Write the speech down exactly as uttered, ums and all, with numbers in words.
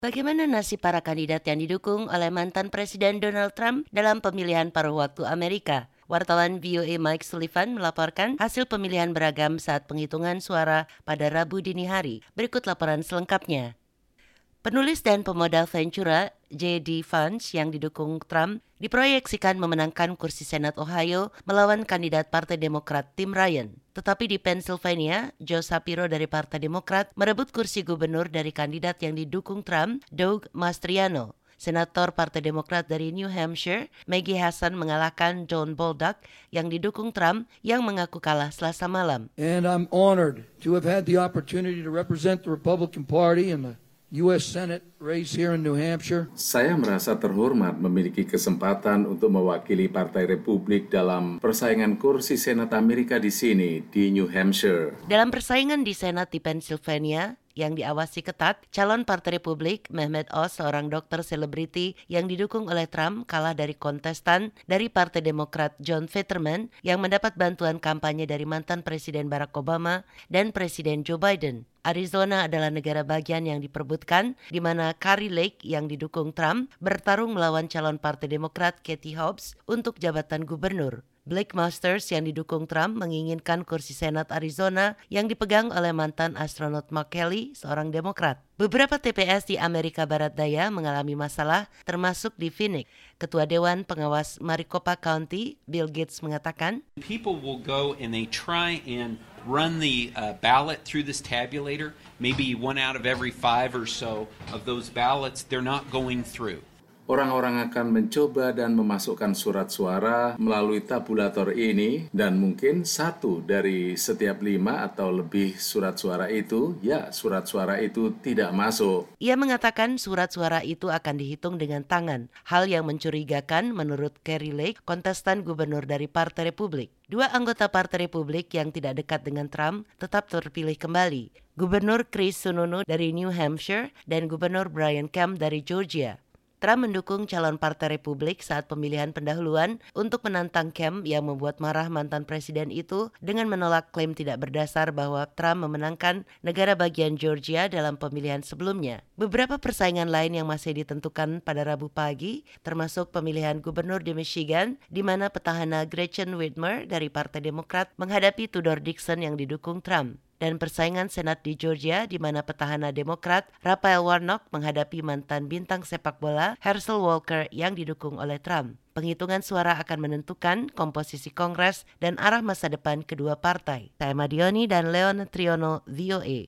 Bagaimana nasib para kandidat yang didukung oleh mantan Presiden Donald Trump dalam pemilihan paruh waktu Amerika? Wartawan V O A Mike Sullivan melaporkan hasil pemilihan beragam saat penghitungan suara pada Rabu dini hari. Berikut laporan selengkapnya. Penulis dan pemodal Ventura, J D. Vance yang didukung Trump, diproyeksikan memenangkan kursi Senat Ohio melawan kandidat Partai Demokrat Tim Ryan. Tetapi di Pennsylvania, Joe Shapiro dari Partai Demokrat merebut kursi gubernur dari kandidat yang didukung Trump, Doug Mastriano. Senator Partai Demokrat dari New Hampshire, Maggie Hassan mengalahkan John Bolduc yang didukung Trump yang mengaku kalah Selasa malam. And I'm honored to have had the opportunity to represent the Republican Party in the U S Senate race here in New Hampshire. Saya merasa terhormat memiliki kesempatan untuk mewakili Partai Republik dalam persaingan kursi Senat Amerika di sini, di New Hampshire. Dalam persaingan di Senat di Pennsylvania, yang diawasi ketat, calon Partai Republik Mehmet Oz, seorang dokter selebriti yang didukung oleh Trump, kalah dari kontestan dari Partai Demokrat John Fetterman yang mendapat bantuan kampanye dari mantan Presiden Barack Obama dan Presiden Joe Biden. Arizona adalah negara bagian yang diperebutkan, di mana Kari Lake yang didukung Trump bertarung melawan calon Partai Demokrat Katie Hobbs untuk jabatan gubernur. Blake Masters yang didukung Trump menginginkan kursi Senat Arizona yang dipegang oleh mantan astronot Mark Kelly, seorang Demokrat. Beberapa T P S di Amerika Barat Daya mengalami masalah, termasuk di Phoenix. Ketua Dewan Pengawas Maricopa County, Bill Gates, mengatakan, People will go and they try and run the uh, ballot through this tabulator. Maybe one out of every five or so of those ballots, they're not going through. Orang-orang akan mencoba dan memasukkan surat suara melalui tabulator ini, dan mungkin satu dari setiap lima atau lebih surat suara itu, ya surat suara itu tidak masuk. Ia mengatakan surat suara itu akan dihitung dengan tangan, hal yang mencurigakan menurut Kari Lake, kontestan gubernur dari Partai Republik. Dua anggota Partai Republik yang tidak dekat dengan Trump tetap terpilih kembali, Gubernur Chris Sununu dari New Hampshire dan Gubernur Brian Kemp dari Georgia. Trump mendukung calon Partai Republik saat pemilihan pendahuluan untuk menantang Kemp yang membuat marah mantan presiden itu dengan menolak klaim tidak berdasar bahwa Trump memenangkan negara bagian Georgia dalam pemilihan sebelumnya. Beberapa persaingan lain yang masih ditentukan pada Rabu pagi, termasuk pemilihan gubernur di Michigan, di mana petahana Gretchen Whitmer dari Partai Demokrat menghadapi Tudor Dixon yang didukung Trump. Dan persaingan Senat di Georgia di mana petahana Demokrat Raphael Warnock menghadapi mantan bintang sepak bola Herschel Walker yang didukung oleh Trump. Penghitungan suara akan menentukan komposisi Kongres dan arah masa depan kedua partai. Saya Madioni dan Leon Triono, V O A.